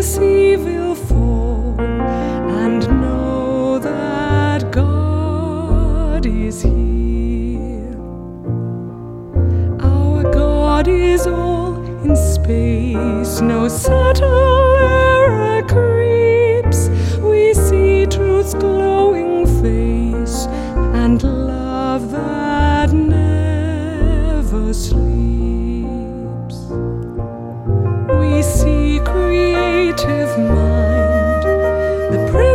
this evil fall and know that God is here. Our God is all in space, no subtle error creeps. We see truth's glowing face and love that never sleeps. We see creative mind, the